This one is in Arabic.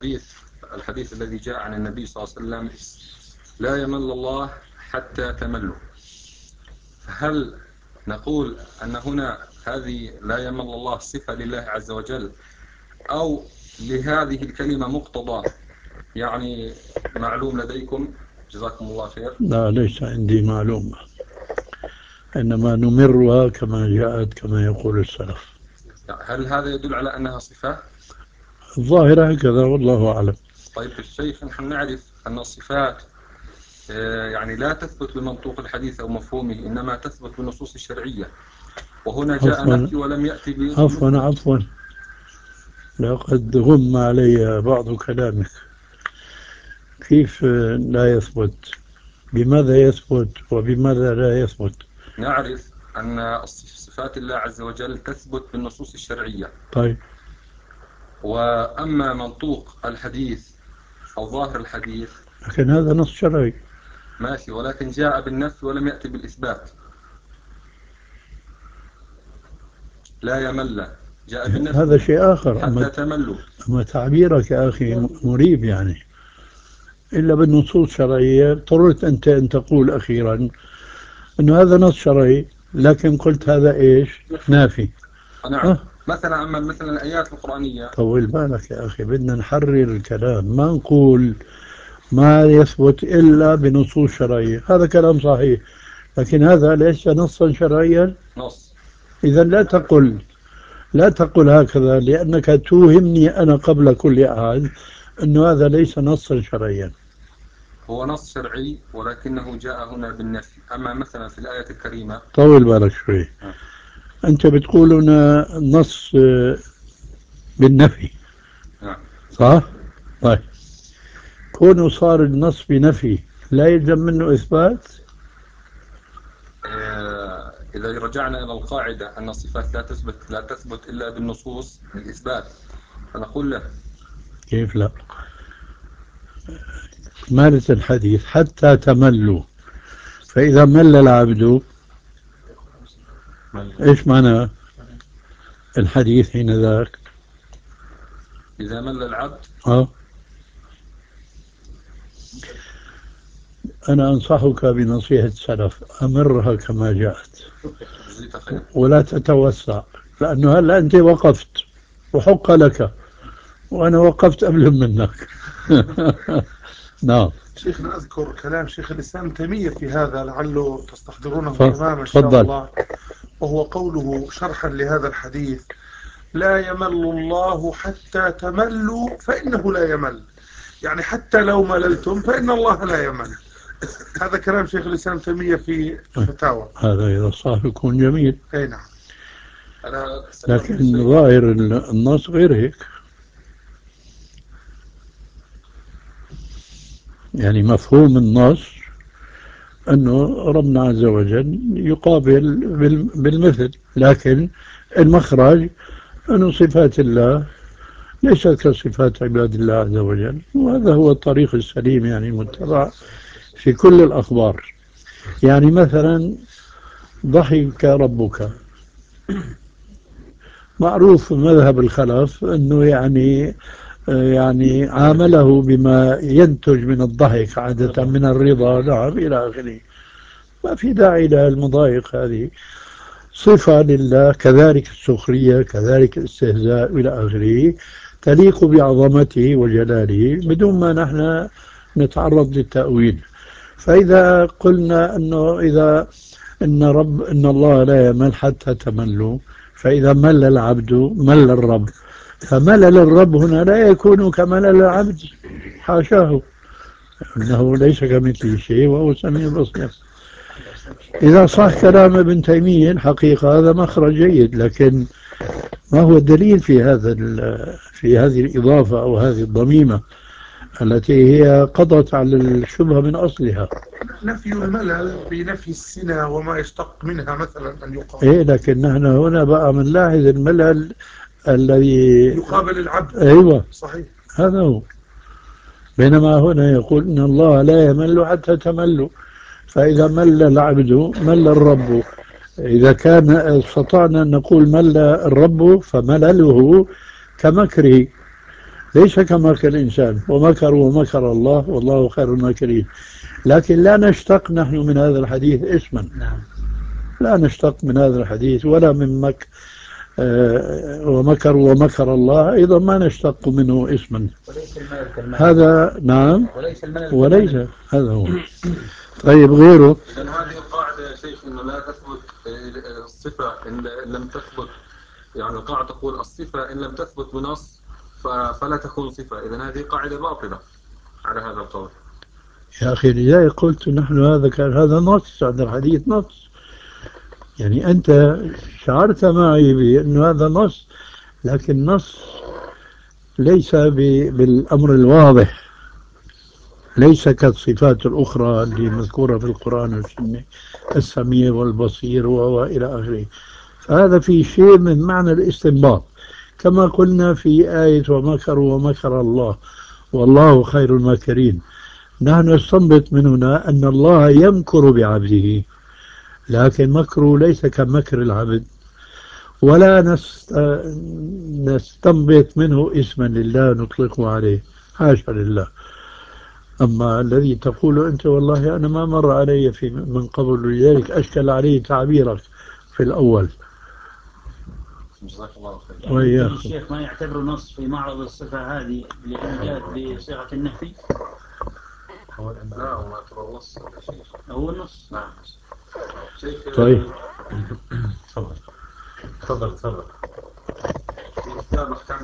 الحديث الذي جاء عن النبي صلى الله عليه وسلم: لا يمل الله حتى تملوا. هل نقول أن هنا هذه لا يمل الله صفة لله عز وجل، أو لهذه الكلمة مقتضى يعني معلوم لديكم؟ جزاكم الله خير. لا، ليس عندي معلومة، إنما نمرها كما جاءت كما يقول السلف. هل هذا يدل على أنها صفة؟ الظاهرة هكذا والله أعلم. طيب الشيخ، نحن نعرف أن الصفات يعني لا تثبت بمنطوق الحديث أو مفهومه، إنما تثبت بالنصوص الشرعية، وهنا جاء عفوا نفي ولم يأتي عفوا بمثبت. عفوا، لقد غم علي بعض كلامك. كيف لا يثبت؟ بماذا يثبت وبماذا لا يثبت؟ نعرف أن صفات الله عز وجل تثبت بالنصوص الشرعية، طيب، وأما منطوق الحديث أو ظاهر الحديث لكن هذا نص شرعي. ماشي، ولكن جاء بالنفي ولم يأتي بالإثبات. لا يمل جاء هذا بالنفي شيء آخر. حتى تملوا. أما تعبيرك يا أخي مريب يعني. إلا بالنصوص الشرعية اضطررت أنت أن تقول أخيرا أنه هذا نص شرعي، لكن قلت هذا إيش؟ نافي. نعم. أه؟ مثلا أما مثلا الآيات القرآنية. طول بالك يا أخي، بدنا نحرر الكلام، ما نقول ما يثبت إلا بنصوص شرعية. هذا كلام صحيح، لكن هذا ليس نصا شرعيا. نص. إذا لا تقل هكذا، لأنك توهمني أنا قبل كل أحد أنه هذا ليس نصا شرعيا. هو نص شرعي ولكنه جاء هنا بالنفي. أما مثلا في الآية الكريمة. طول بالك شوي. أنت بتقول لنا نص بالنفي، نعم. صح؟ طيب، كونه صار النص بنفي لا يلزم منه إثبات؟ إذا رجعنا إلى القاعدة أن الصفات لا تثبت إلا بالنصوص الإثبات، فنقول له. كيف لا؟ مالة الحديث حتى تملوا، فإذا مل العبد إيش معنى الحديث حين ذاك؟ إذا مل العبد. أه؟ أنا أنصحك بنصيحة السلف، أمرها كما جاءت جزيك خير. ولا تتوسع، لأنه هلا أنت وقفت وحق لك، وأنا وقفت قبل منك. نعم. شيخنا، أذكر كلام شيخ الإسلام ابن تيمية في هذا لعله تستحضرونه تماما إن شاء تفضل. الله، وهو قوله شرحا لهذا الحديث: لا يمل الله حتى تملوا فإنه لا يمل، يعني حتى لو مللتم فإن الله لا يمل. هذا كلام شيخ الإسلام ابن تيمية في الفتاوى. هذا إذا صح يكون جميل، أي نعم. لكن ظاهر النص غير هيك. يعني مفهوم النص أنه ربنا عز وجل يقابل بالمثل، لكن المخرج أن صفات الله ليست كصفات عباد الله عز وجل، وهذا هو الطريق السليم يعني المتبع في كل الأخبار. يعني مثلا ضحك ربك، معروف مذهب الخلف أنه يعني عامله بما ينتج من الضحك عادة من الرضا، نعم، إلى آخره. ما في داعي للمضايق هذه، صفة لله، كذلك السخرية، كذلك الاستهزاء إلى آخره، تليق بعظمته وجلاله بدون ما نحن نتعرض للتأويل. فإذا قلنا إن الله لا يمل حتى تملوا، فإذا مل العبد مل الرب، فملل الرب هنا لا يكون كملل العبد، حاشاه، إنه ليس كمثله شيء وهو السميع البصير. إذا صح كلام ابن تيمية الحقيقة هذا مخرج جيد، لكن ما هو الدليل في هذه الإضافة أو هذه الضميمة التي هي قضت على الشبهة من أصلها؟ نفي الملل بنفي السنة وما يشتق منها مثلا أن يقال. إيه، لكن نحن هنا بقى بنلاحظ الملل الذي يقابل العبد. أيوة، صحيح. هذا هو. بينما هنا يقول إن الله لا يمل حتى تملوا، فإذا مل العبد مل الرب. إذا كان استطعنا أن نقول مل الرب فملله كمكره، ليس كمكر الإنسان، ومكروا ومكر الله والله خير الماكرين. لكن لا نشتق نحن من هذا الحديث اسما. نعم. لا نشتق من هذا الحديث ولا من ومكروا ومكر الله أيضا ما نشتق منه اسما. وليس الملل كالملل. هذا نعم. وليس الملل وليس هذا هو. طيب غيره. إذن هذه القاعدة يا شيخ إنه لا تثبت الصفة إن لم تثبت، يعني القاعدة تقول الصفة إن لم تثبت بنص فلا تكون صفة. إذن هذه قاعدة باطلة على هذا القول. يا أخي لذلك قلت نحن هذا نص، هذا الحديث نص. يعني أنت شعرت معي بأن هذا نص، لكن نص ليس بالأمر الواضح، ليس كالصفات الأخرى اللي مذكورة في القرآن والسنة، السميع والبصير وإلى آخره. فهذا في شيء من معنى الاستنباط، كما قلنا في آية ومكروا ومكر الله والله خير الماكرين. نحن نستنبط من هنا أن الله يمكر بعبده، لكن مكره ليس كمكر العبد، ولا نستنبط منه اسما لله نطلقه عليه، حاشا لله. أما الذي تقول أنت والله أنا ما مر علي من قبل، لذلك أشكل علي تعبيرك في الأول. جزاك الله خير. يعني الشيخ ما يعتبر نص في معرض الصفة هذه لأن جاءت بصيغة النفي؟ لا هو ما يعتبر نص يا شيخ. هو نص. نعم. شيخ طيب تفضل. في كتاب أحكام